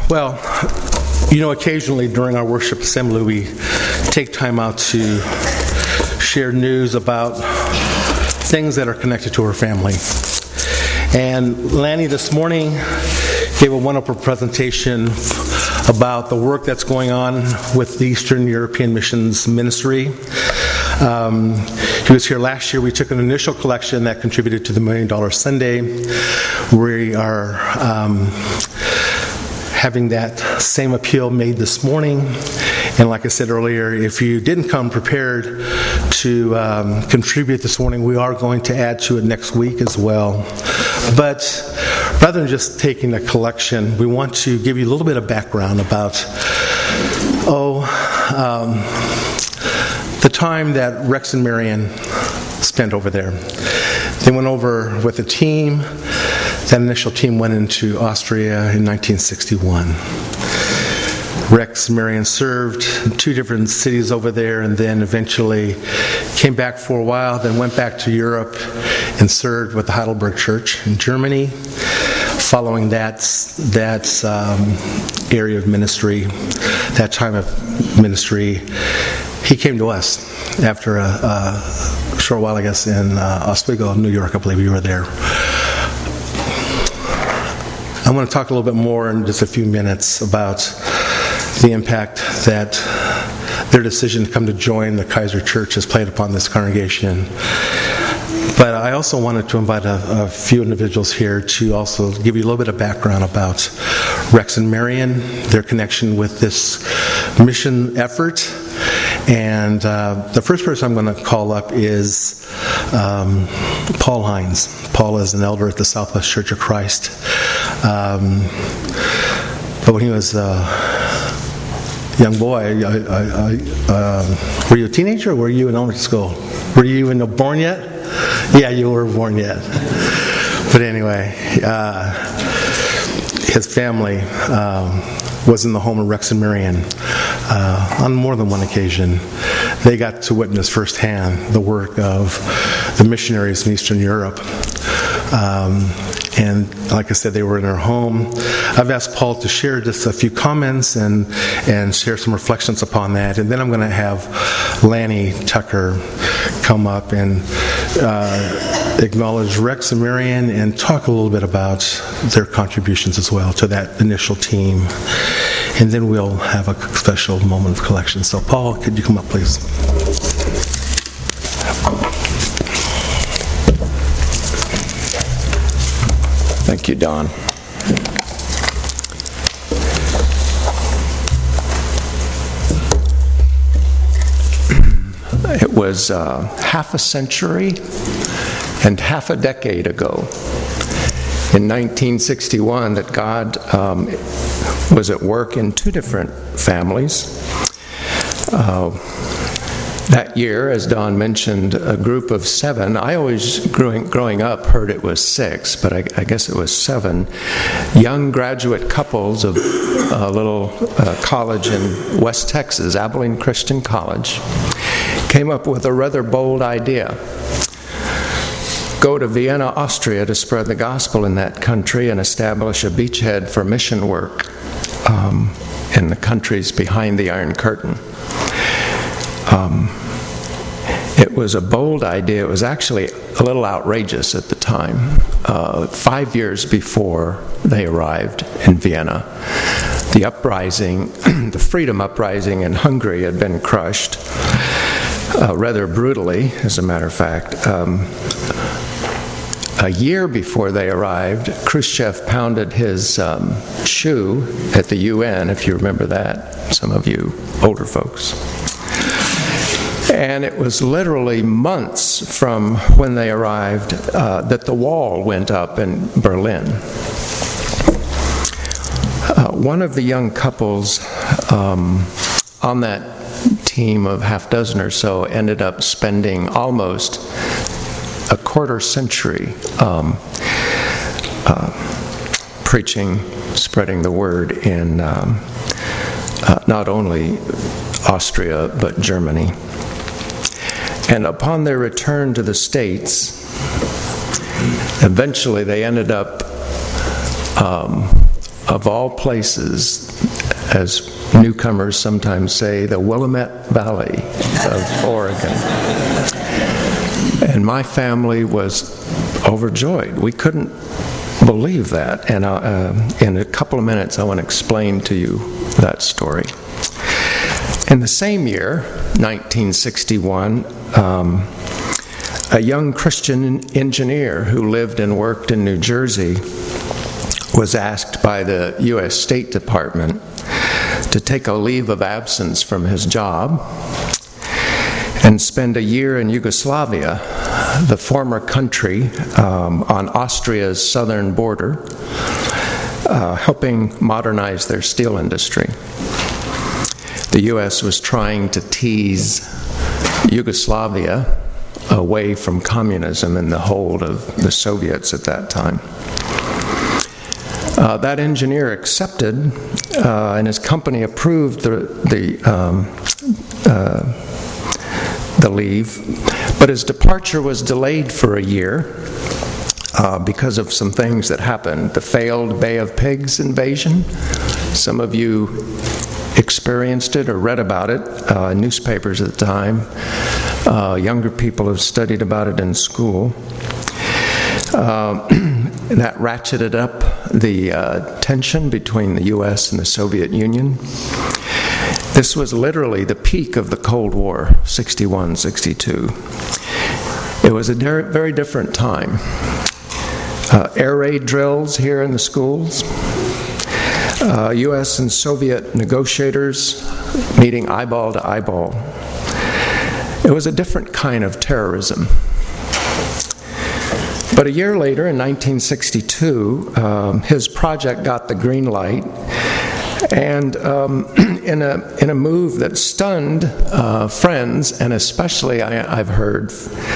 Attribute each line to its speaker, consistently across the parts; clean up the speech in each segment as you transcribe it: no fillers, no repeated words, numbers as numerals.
Speaker 1: Well, occasionally during our worship assembly, we take time out to share news about things that are connected to our family. And Lanny this morning gave a wonderful presentation about the work that's going on with the Eastern European Missions Ministry. He was here last year. We took an initial collection that contributed to the $1 Million Sunday. We are having that same appeal made this morning. And like I said earlier, if you didn't come prepared to contribute this morning, we are going to add to it next week as well. But rather than just taking a collection, we want to give you a little bit of background about the time that Rex and Marion spent over there. They went over with a team. That initial team went into Austria in 1961. Rex and Marion served in 2 different cities over there, and then eventually came back for a while, then went back to Europe and served with the Heidelberg Church in Germany. Following that area of ministry, that time of ministry, he came to us after a short while, I guess, in Oswego, New York. I believe you were there. I want to talk a little bit more in just a few minutes about the impact that their decision to come to join the Kaiser Church has played upon this congregation. But I also wanted to invite a few individuals here to also give you a little bit of background about Rex and Marion, their connection with this mission effort. And the first person I'm going to call up is Paul Hines. Paul is an elder at the Southwest Church of Christ. But when he was a young boy, were you a teenager or were you in elementary school? Were you even born yet? Yeah, you were born yet. But anyway, his family was in the home of Rex and Marion on more than one occasion. They got to witness firsthand the work of the missionaries in Eastern Europe. And like I said, they were in our home. I've asked Paul to share just a few comments and share some reflections upon that. And then I'm going to have Lanny Tucker come up and acknowledge Rex and Marion and talk a little bit about their contributions as well to that initial team. And then we'll have a special moment of collection. So Paul, could you come up, please?
Speaker 2: Thank you, Don. It was half a century and half a decade ago, in 1961, that God was at work in 2 different families. That year, as Don mentioned, a group of 7. I always, growing up, heard it was 6, but I guess it was 7 young graduate couples of a little college in West Texas, Abilene Christian College, came up with a rather bold idea. Go to Vienna, Austria to spread the gospel in that country and establish a beachhead for mission work in the countries behind the Iron Curtain. It was a bold idea. It was actually a little outrageous at the time. 5 years before they arrived in Vienna, the uprising, the freedom uprising in Hungary had been crushed rather brutally, as a matter of fact. A year before they arrived, Khrushchev pounded his shoe at the UN, if you remember that, some of you older folks. And it was literally months from when they arrived that the wall went up in Berlin. One of the young couples on that team of half dozen or so ended up spending almost a quarter century preaching, spreading the word in not only Austria but Germany. And upon their return to the States, eventually they ended up of all places, as newcomers sometimes say, the Willamette Valley of Oregon. And my family was overjoyed. We couldn't believe that. And in a couple of minutes, I want to explain to you that story. In the same year, 1961, a young Christian engineer who lived and worked in New Jersey was asked by the U.S. State Department to take a leave of absence from his job and spend a year in Yugoslavia, the former country on Austria's southern border, helping modernize their steel industry. The U.S. was trying to tease Yugoslavia away from communism and the hold of the Soviets at that time. That engineer accepted, and his company approved the leave, but his departure was delayed for a year because of some things that happened. The failed Bay of Pigs invasion. Some of you experienced it or read about it in newspapers at the time. Younger people have studied about it in school. That ratcheted up the tension between the U.S. and the Soviet Union. This was literally the peak of the Cold War, 61, 62. It was a very different time. Air raid drills here in the schools. U.S. and Soviet negotiators meeting eyeball to eyeball. It was a different kind of terrorism. But a year later, in 1962, his project got the green light, and in a move that stunned friends, and especially I've heard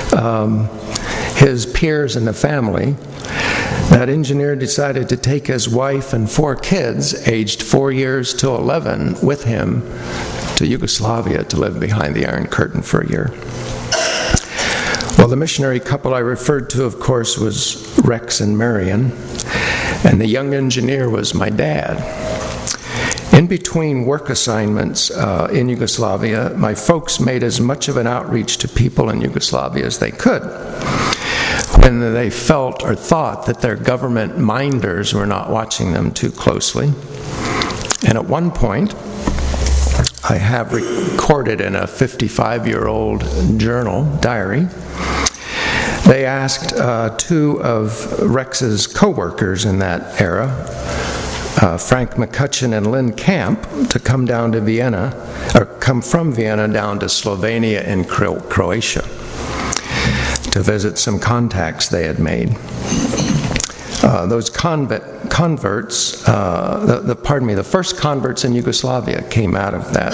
Speaker 2: his peers in the family, that engineer decided to take his wife and 4 kids, aged 4 years to 11, with him to Yugoslavia to live behind the Iron Curtain for a year. Well, the missionary couple I referred to, of course, was Rex and Marion, and the young engineer was my dad. In between work assignments in Yugoslavia, my folks made as much of an outreach to people in Yugoslavia as they could, when they felt or thought that their government minders were not watching them too closely. And at one point, I have recorded in a 55-year-old journal, diary, they asked 2 of Rex's co-workers in that era, Frank McCutcheon and Lynn Camp, to come down to Vienna, or come from Vienna down to Slovenia and Croatia to visit some contacts they had made. Those converts, the first converts in Yugoslavia came out of that.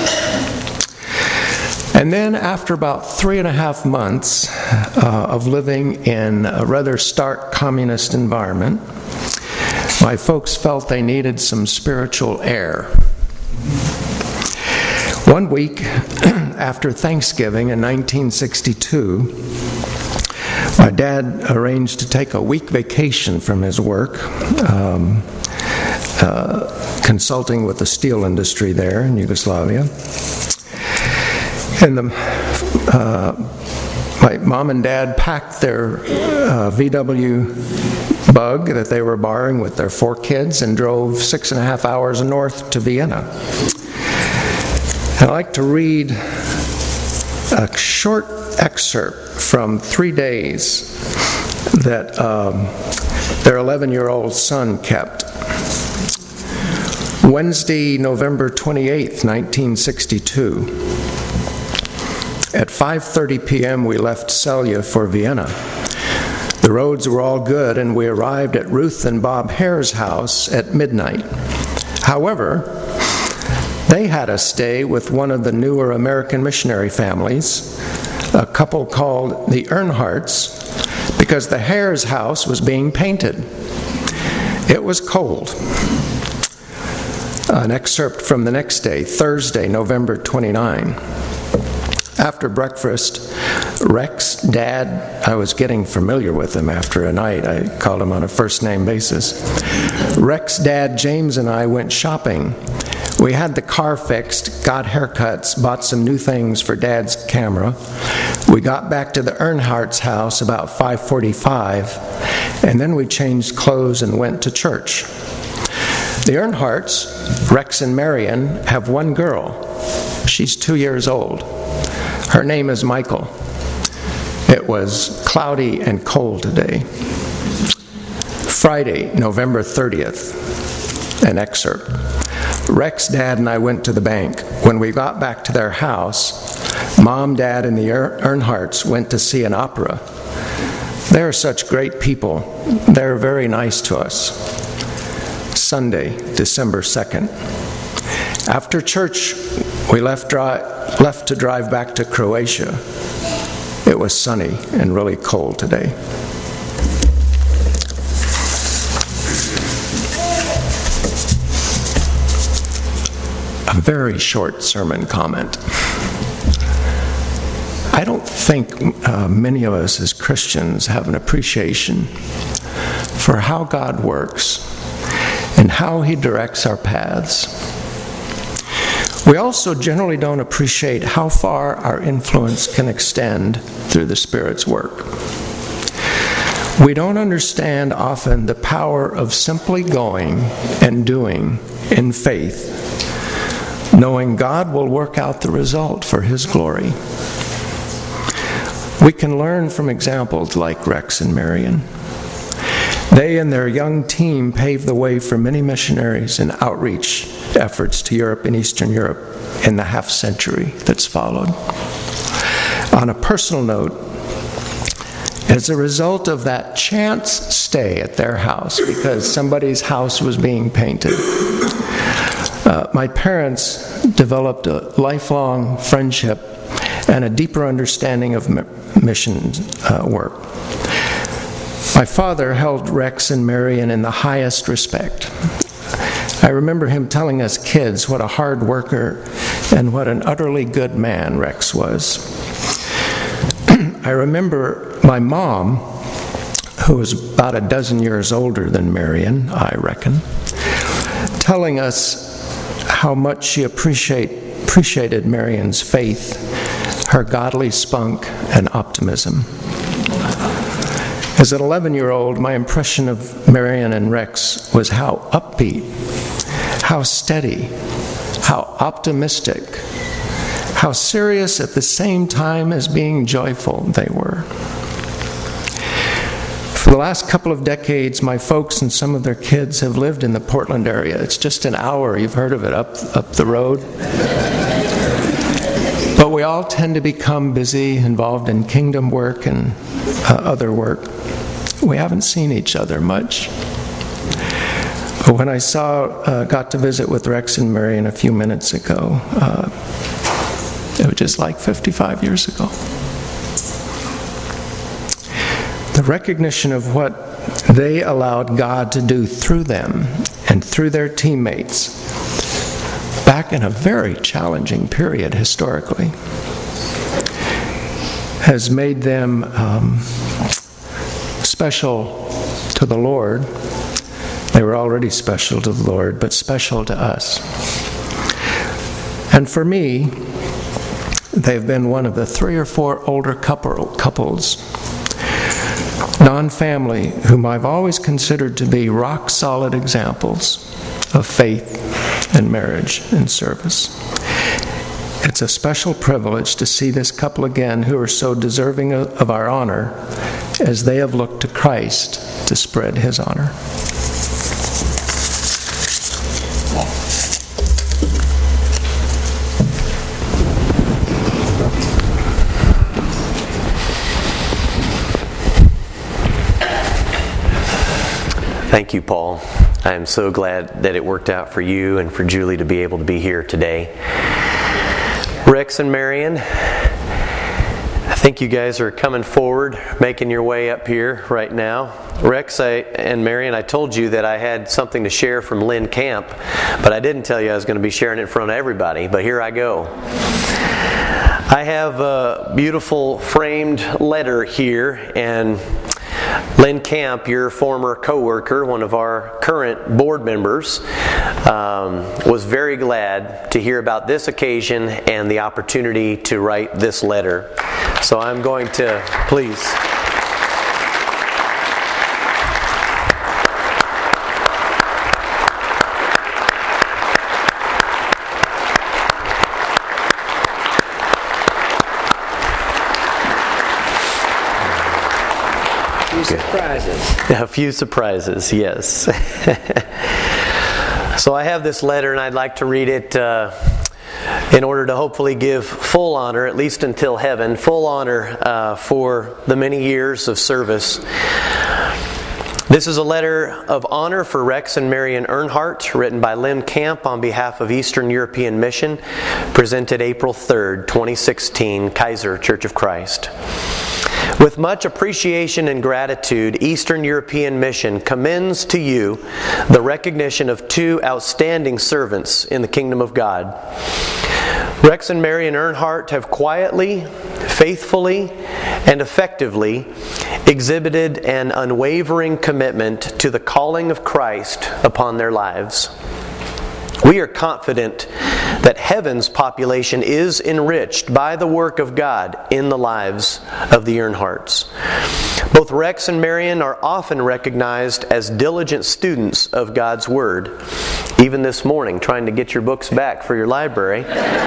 Speaker 2: And then after about 3.5 months of living in a rather stark communist environment, my folks felt they needed some spiritual air. One week after Thanksgiving in 1962, my dad arranged to take a week vacation from his work, consulting with the steel industry there in Yugoslavia. And my mom and dad packed their VW Bug that they were borrowing with their 4 kids and drove 6.5 hours north to Vienna. I'd like to read a short excerpt from 3 days that their 11-year-old son kept. Wednesday, November 28th, 1962. At 5:30 p.m. we left Celje for Vienna. The roads were all good, and we arrived at Ruth and Bob Hare's house at midnight. However, they had us stay with one of the newer American missionary families, a couple called the Earnhardts, because the Hare's house was being painted. It was cold. An excerpt from the next day, Thursday, November 29. After breakfast, Rex, Dad, I was getting familiar with him after a night. I called him on a first-name basis. Rex, Dad, James, and I went shopping. We had the car fixed, got haircuts, bought some new things for Dad's camera. We got back to the Earnhardt's house about 5:45, and then we changed clothes and went to church. The Earnhardts, Rex and Marion, have one girl. She's 2 years old. Her name is Michael. It was cloudy and cold today. Friday, November 30th, an excerpt. Rex, Dad, and I went to the bank. When we got back to their house, Mom, Dad, and the Earnhardts went to see an opera. They're such great people. They're very nice to us. Sunday, December 2nd. After church, we left to drive back to Croatia. It was sunny and really cold today. A very short sermon comment. I don't think many of us as Christians have an appreciation for how God works and how He directs our paths. We also generally don't appreciate how far our influence can extend through the Spirit's work. We don't understand often the power of simply going and doing in faith, knowing God will work out the result for His glory. We can learn from examples like Rex and Marion. They and their young team paved the way for many missionaries and outreach efforts to Europe and Eastern Europe in the half-century that's followed. On a personal note, as a result of that chance stay at their house, because somebody's house was being painted, my parents developed a lifelong friendship and a deeper understanding of mission work. My father held Rex and Marion in the highest respect. I remember him telling us kids what a hard worker and what an utterly good man Rex was. I remember my mom, who was about a dozen years older than Marion, I reckon, telling us how much she appreciated Marion's faith, her godly spunk, and optimism. As an 11-year-old, my impression of Marion and Rex was how upbeat, how steady, how optimistic, how serious at the same time as being joyful they were. For the last couple of decades, my folks and some of their kids have lived in the Portland area. It's just an hour, you've heard of it, up the road. But we all tend to become busy, involved in kingdom work and other work. We haven't seen each other much. But when I got to visit with Rex and Marion a few minutes ago, it was just like 55 years ago. The recognition of what they allowed God to do through them and through their teammates back in a very challenging period historically has made them special to the Lord. They were already special to the Lord, but special to us. And for me, they've been one of the 3 or 4 older couples, non-family, whom I've always considered to be rock-solid examples of faith and marriage and service. It's a special privilege to see this couple again who are so deserving of our honor as they have looked to Christ to spread His honor.
Speaker 3: Thank you, Paul. I am so glad that it worked out for you and for Julie to be able to be here today. Rex and Marion, I think you guys are coming forward, making your way up here right now. Rex and Marion, I told you that I had something to share from Lynn Camp, but I didn't tell you I was going to be sharing it in front of everybody, but here I go. I have a beautiful framed letter here, and Lynn Camp, your former co-worker, one of our current board members, was very glad to hear about this occasion and the opportunity to write this letter. So I'm going to, please. A few surprises, yes. So I have this letter, and I'd like to read it in order to hopefully give full honor, at least until heaven, full honor for the many years of service. This is a letter of honor for Rex and Marion Earnhardt, written by Lynn Camp on behalf of Eastern European Mission, presented April 3rd, 2016, Kaiser Church of Christ. With much appreciation and gratitude, Eastern European Mission commends to you the recognition of two outstanding servants in the kingdom of God. Rex and Marion Earnhardt have quietly, faithfully, and effectively exhibited an unwavering commitment to the calling of Christ upon their lives. We are confident that heaven's population is enriched by the work of God in the lives of the Earnhardts. Both Rex and Marion are often recognized as diligent students of God's Word. Even this morning, trying to get your books back for your library.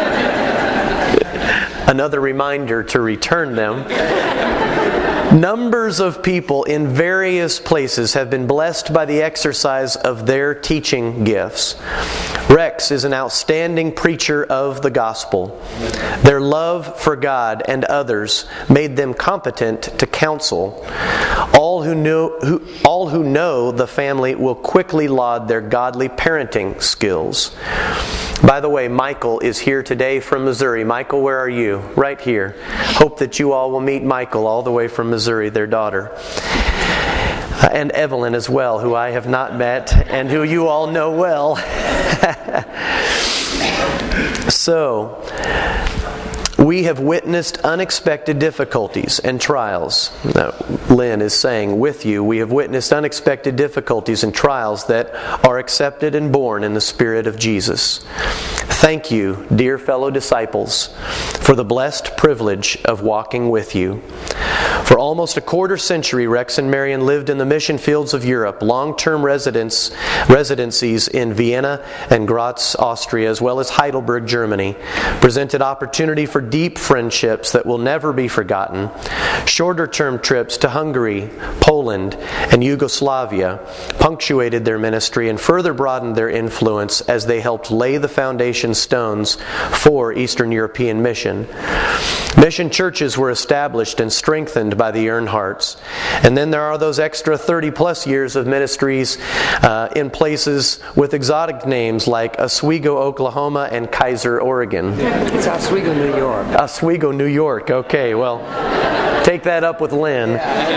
Speaker 3: Another reminder to return them. Numbers of people in various places have been blessed by the exercise of their teaching gifts. Rex is an outstanding preacher of the gospel. Their love for God and others made them competent to counsel. All who know the family will quickly laud their godly parenting skills. By the way, Michael is here today from Missouri. Michael, where are you? Right here. Hope that you all will meet Michael all the way from Missouri, their daughter. And Evelyn as well, who I have not met and who you all know well. So, we have witnessed unexpected difficulties and trials. Lynn is saying, with you, we have witnessed unexpected difficulties and trials that are accepted and borne in the Spirit of Jesus. Thank you, dear fellow disciples, for the blessed privilege of walking with you. For almost a quarter century, Rex and Marion lived in the mission fields of Europe, long-term residencies in Vienna and Graz, Austria, as well as Heidelberg, Germany, presented opportunity for deep friendships that will never be forgotten. Shorter-term trips to Hungary, Poland, and Yugoslavia punctuated their ministry and further broadened their influence as they helped lay the foundation stones for Eastern European Mission. Mission churches were established and strengthened by the Earnhardts. And then there are those extra 30-plus years of ministries in places with exotic names like Oswego, Oklahoma, and Kaiser, Oregon.
Speaker 4: It's Oswego, New York.
Speaker 3: Oswego, New York. Okay, well, take that up with Lynn.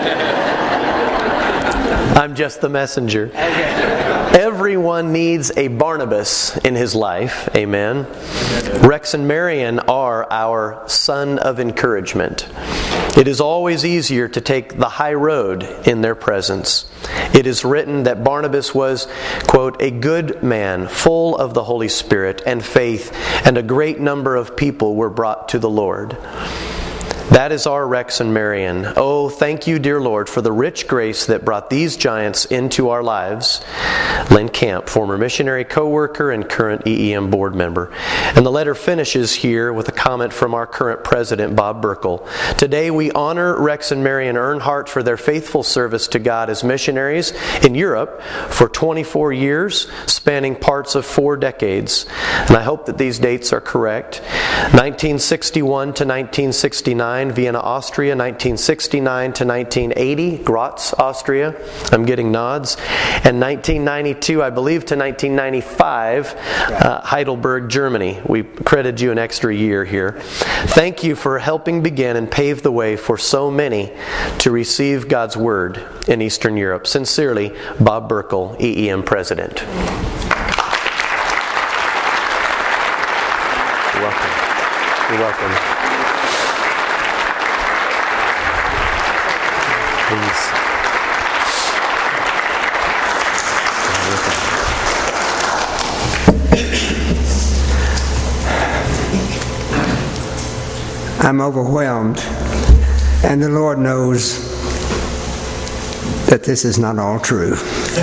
Speaker 3: I'm just the messenger. Everyone needs a Barnabas in his life. Amen. Rex and Marion are our son of encouragement. It is always easier to take the high road in their presence. It is written that Barnabas was, quote, a good man, full of the Holy Spirit and faith, and a great number of people were brought to the Lord. That is our Rex and Marion. Oh, thank you, dear Lord, for the rich grace that brought these giants into our lives. Lynn Camp, former missionary co-worker and current EEM board member. And the letter finishes here with a comment from our current president, Bob Burkle. Today we honor Rex and Marion Earnhardt for their faithful service to God as missionaries in Europe for 24 years, spanning parts of 4 decades. And I hope that these dates are correct. 1961 to 1969, Vienna, Austria. 1969 to 1980, Graz, Austria. I'm getting nods. And 1992, I believe, to 1995, Heidelberg, Germany. We credited you an extra year here. Thank you for helping begin and pave the way for so many to receive God's Word in Eastern Europe. Sincerely, Bob Burkle, EEM President. You're welcome. You're welcome. Please.
Speaker 5: I'm overwhelmed, and the Lord knows that this is not all true.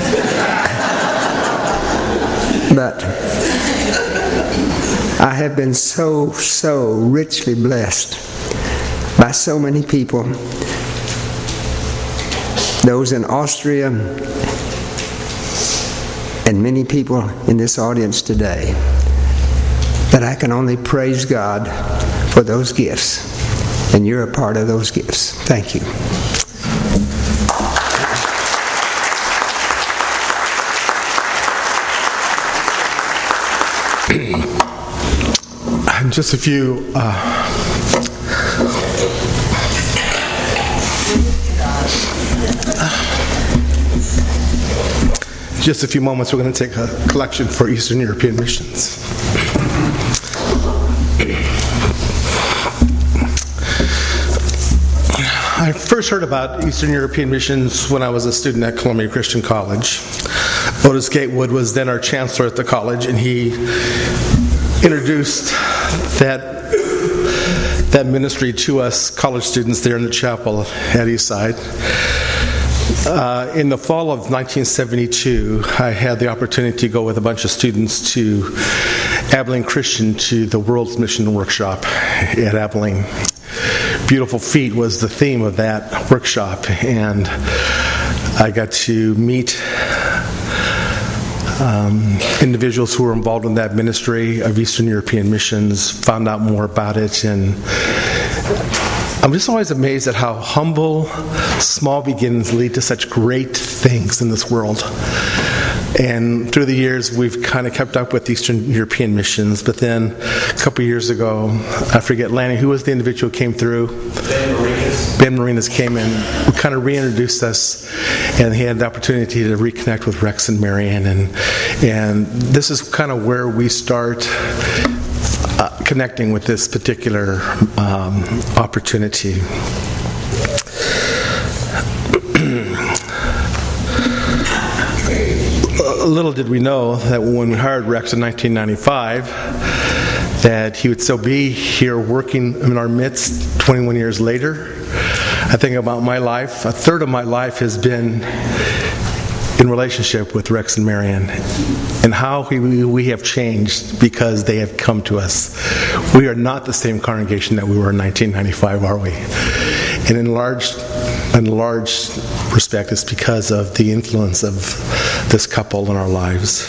Speaker 5: But I have been so richly blessed by so many people, those in Austria and many people in this audience today, that I can only praise God for those gifts, and you're a part of those gifts. Thank you.
Speaker 1: Just a few moments. We're going to take a collection for Eastern European missions. I first heard about Eastern European missions when I was a student at Columbia Christian College. Otis Gatewood was then our chancellor at the college, and he introduced that ministry to us college students there in the chapel at Eastside. In the fall of 1972, I had the opportunity to go with a bunch of students to Abilene Christian to the World's Mission Workshop at Abilene. Beautiful Feet was the theme of that workshop, and I got to meet individuals who were involved in that ministry of Eastern European missions, found out more about it, and I'm just always amazed at how humble, small beginnings lead to such great things in this world. And through the years, we've kind of kept up with Eastern European missions. But then a couple of years ago, I forget, Lanny, who was the individual who came through? Ben Marinas came in, kind of reintroduced us, and he had the opportunity to reconnect with Rex and Marion. And this is kind of where we start connecting with this particular opportunity. Little did we know that when we hired Rex in 1995, that he would still be here working in our midst 21 years later. I think about my life. A third of my life has been in relationship with Rex and Marion, and how we have changed because they have come to us. We are not the same congregation that we were in 1995, are we? And in large respect, it's because of the influence of this couple in our lives.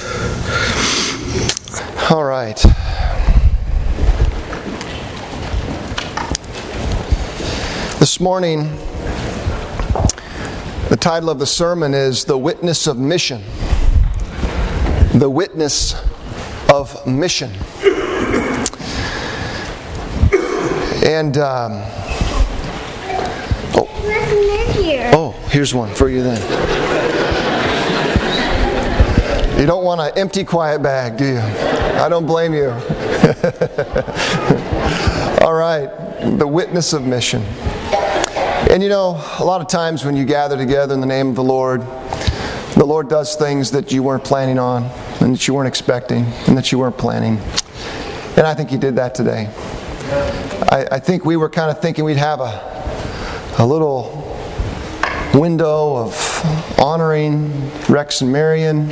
Speaker 6: All right. This morning, the title of the sermon is The Witness of Mission. The Witness of Mission. And, here's one for you then. You don't want an empty, quiet bag, do you? I don't blame you. All right, the witness of mission. And you know, a lot of times when you gather together in the name of the Lord does things that you weren't planning on, and that you weren't expecting, and that you weren't planning. And I think He did that today. I think we were kind of thinking we'd have a little window of honoring Rex and Marion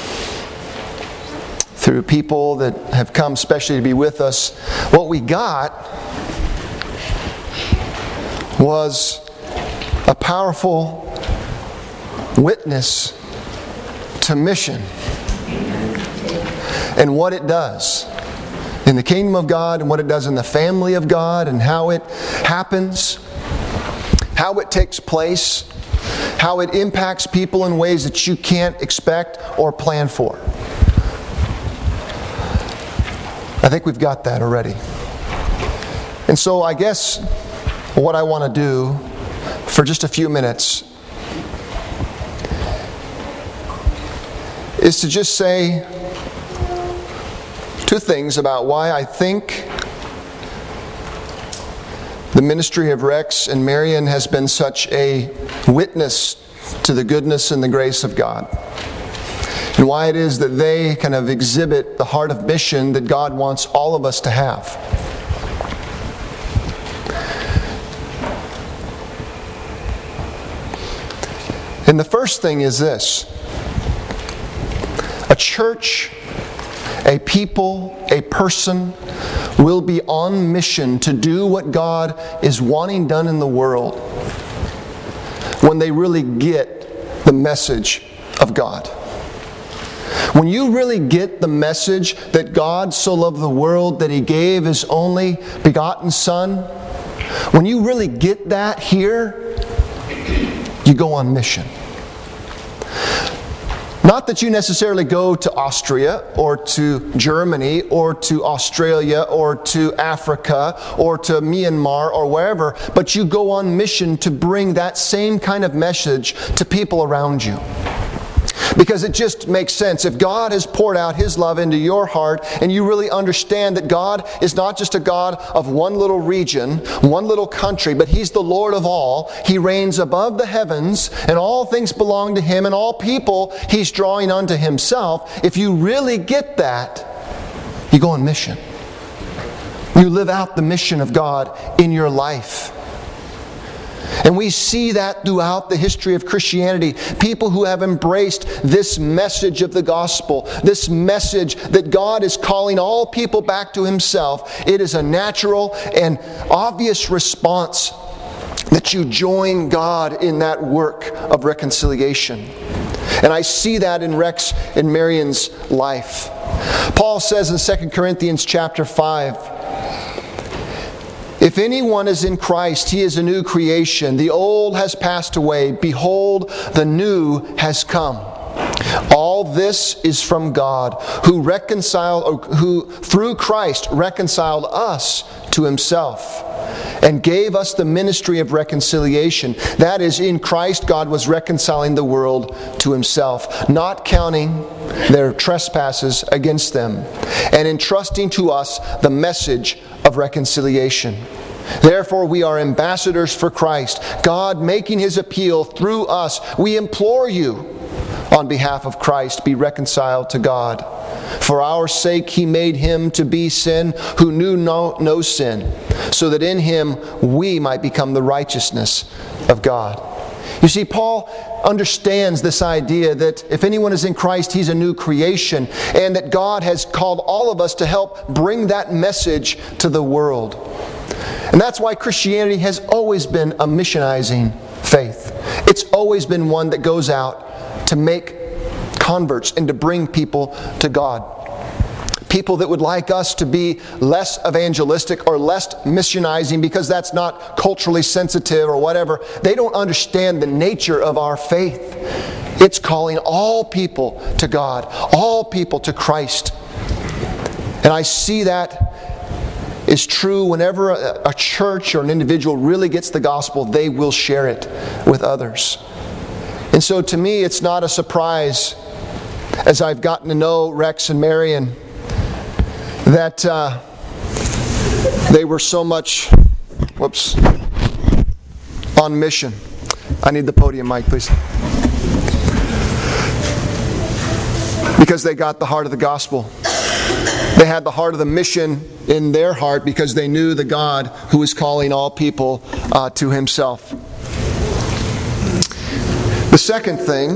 Speaker 6: through people that have come especially to be with us. What we got was a powerful witness to mission and what it does in the kingdom of God, and what it does in the family of God, and how it happens, how it takes place, how it impacts people in ways that you can't expect or plan for. I think we've got that already. And so I guess what I want to do for just a few minutes is to just say two things about why I think The ministry of Rex and Marion has been such a witness to the goodness and the grace of God, and why it is that they kind of exhibit the heart of mission that God wants all of us to have. And the first thing is this: a church, a people, a person will be on mission to do what God is wanting done in the world when they really get the message of God. When you really get the message that God so loved the world that He gave His only begotten Son, when you really get that here, you go on mission. Not that you necessarily go to Austria or to Germany or to Australia or to Africa or to Myanmar or wherever, but you go on mission to bring that same kind of message to people around you. Because it just makes sense. If God has poured out His love into your heart and you really understand that God is not just a God of one little region, one little country, but He's the Lord of all. He reigns above the heavens and all things belong to Him and all people He's drawing unto Himself. If you really get that, you go on mission. You live out the mission of God in your life. And we see that throughout the history of Christianity. People who have embraced this message of the gospel, this message that God is calling all people back to Himself, it is a natural and obvious response that you join God in that work of reconciliation. And I see that in Rex and Marion's life. Paul says in 2 Corinthians chapter 5, if anyone is in Christ, he is a new creation. The old has passed away. Behold, the new has come. All this is from God, who through Christ reconciled us to Himself and gave us the ministry of reconciliation. That is, in Christ God was reconciling the world to Himself, not counting their trespasses against them, and entrusting to us the message of reconciliation. Therefore we are ambassadors for Christ, God making His appeal through us. We implore you, on behalf of Christ, be reconciled to God. For our sake He made Him to be sin who knew no sin, so that in Him we might become the righteousness of God. You see, Paul understands this idea that if anyone is in Christ, he's a new creation, and that God has called all of us to help bring that message to the world. And that's why Christianity has always been a missionizing faith. It's always been one that goes out to make converts and to bring people to God. People that would like us to be less evangelistic or less missionizing because that's not culturally sensitive or whatever. They don't understand the nature of our faith. It's calling all people to God, all people to Christ. And I see that is true whenever a church or an individual really gets the gospel, they will share it with others. And so to me, it's not a surprise, as I've gotten to know Rex and Marion, that they were so much, on mission. I need the podium mic, please. Because they got the heart of the gospel. They had the heart of the mission in their heart because they knew the God who is calling all people to Himself. The second thing,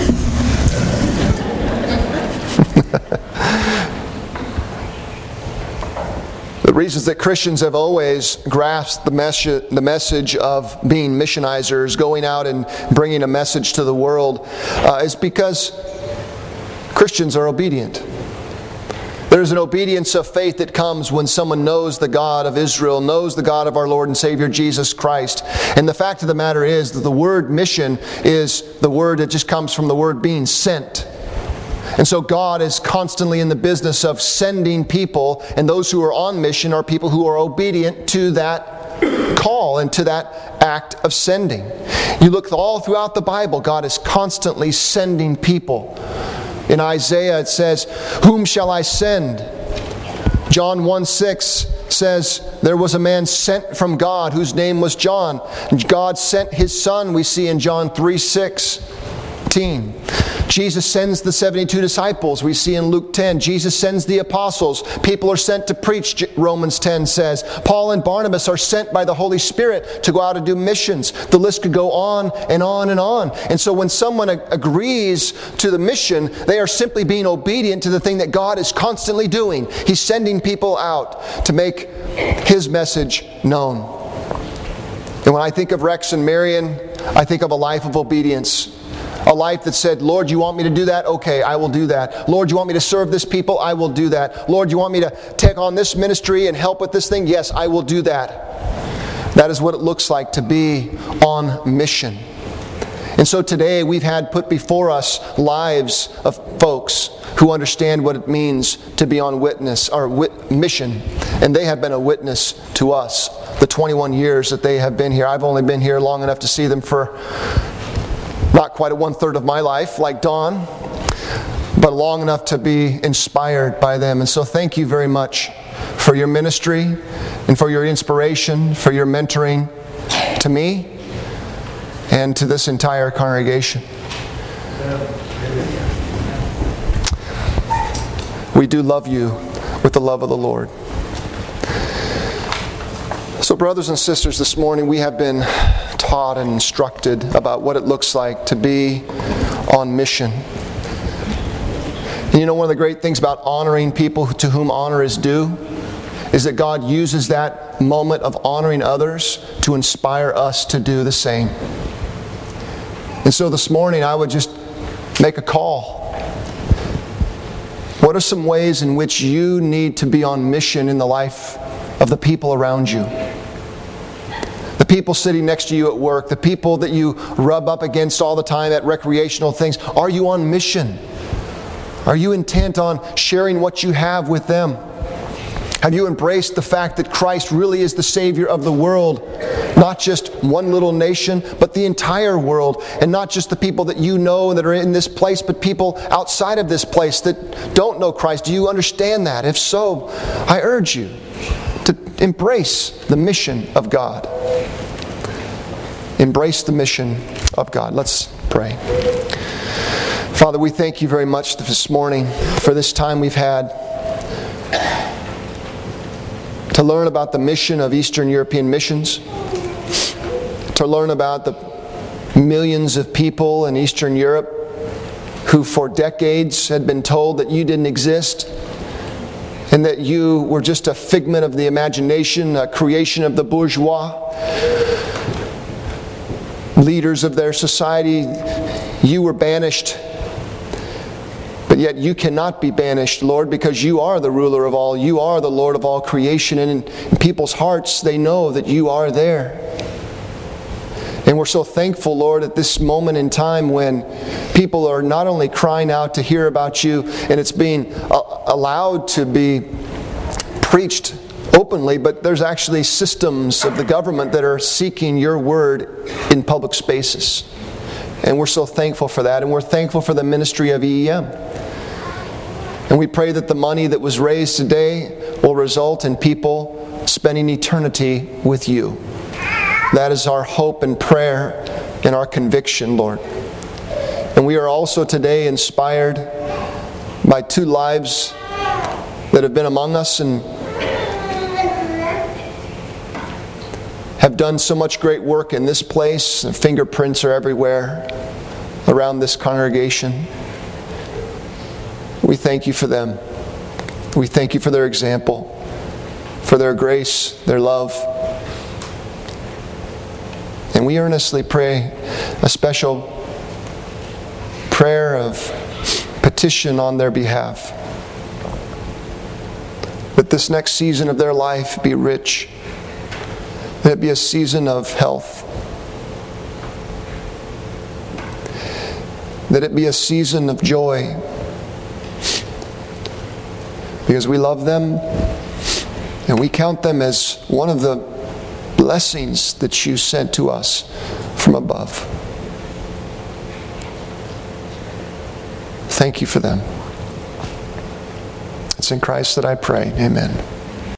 Speaker 6: the reasons that Christians have always grasped the message of being missionizers, going out and bringing a message to the world, is because Christians are obedient. There's an obedience of faith that comes when someone knows the God of Israel, knows the God of our Lord and Savior Jesus Christ. And the fact of the matter is that the word mission is the word that just comes from the word being sent. And so God is constantly in the business of sending people, and those who are on mission are people who are obedient to that call and to that act of sending. You look all throughout the Bible, God is constantly sending people. In Isaiah it says, "Whom shall I send?" John 1:6, says there was a man sent from God whose name was John. And God sent His Son, we see in John 3:16. Jesus sends the 72 disciples, we see in Luke 10. Jesus sends the apostles. People are sent to preach, Romans 10 says. Paul and Barnabas are sent by the Holy Spirit to go out and do missions. The list could go on and on and on. And so when someone agrees to the mission, they are simply being obedient to the thing that God is constantly doing. He's sending people out to make His message known. And when I think of Rex and Marion, I think of a life of obedience. A life that said, Lord, you want me to do that? Okay, I will do that. Lord, you want me to serve this people? I will do that. Lord, you want me to take on this ministry and help with this thing? Yes, I will do that. That is what it looks like to be on mission. And so today we've had put before us lives of folks who understand what it means to be on witness or mission. And they have been a witness to us. The 21 years that they have been here. I've only been here long enough to see them for not quite a 1/3 of my life like Don, but long enough to be inspired by them. And so thank you very much for your ministry and for your inspiration, for your mentoring to me and to this entire congregation. We do love you with the love of the Lord. So brothers and sisters, this morning we have been taught and instructed about what it looks like to be on mission. And you know, one of the great things about honoring people to whom honor is due is that God uses that moment of honoring others to inspire us to do the same. And so this morning I would just make a call. What are some ways in which you need to be on mission in the life of the people around you? The people sitting next to you at work, the people that you rub up against all the time at recreational things. Are you on mission? Are you intent on sharing what you have with them? Have you embraced the fact that Christ really is the Savior of the world? Not just one little nation, but the entire world. And not just the people that you know that are in this place, but people outside of this place that don't know Christ. Do you understand that? If so, I urge you to embrace the mission of God. Embrace the mission of God. Let's pray. Father, we thank you very much this morning for this time we've had to learn about the mission of Eastern European missions, to learn about the millions of people in Eastern Europe who for decades had been told that you didn't exist and that you were just a figment of the imagination, a creation of the bourgeois, leaders of their society. You were banished. But yet you cannot be banished, Lord, because you are the ruler of all. You are the Lord of all creation. And in people's hearts, they know that you are there. And we're so thankful, Lord, at this moment in time when people are not only crying out to hear about you, and it's being allowed to be preached openly, but there's actually systems of the government that are seeking your word in public spaces. And we're so thankful for that. And we're thankful for the ministry of EEM. And we pray that the money that was raised today will result in people spending eternity with you. That is our hope and prayer and our conviction, Lord. And we are also today inspired by two lives that have been among us and have done so much great work in this place. Their fingerprints are everywhere around this congregation. We thank you for them. We thank you for their example, for their grace, their love. And we earnestly pray a special prayer of petition on their behalf. That this next season of their life be rich. That it be a season of health. That it be a season of joy. Because we love them and we count them as one of the blessings that you sent to us from above. Thank you for them. It's in Christ that I pray. Amen.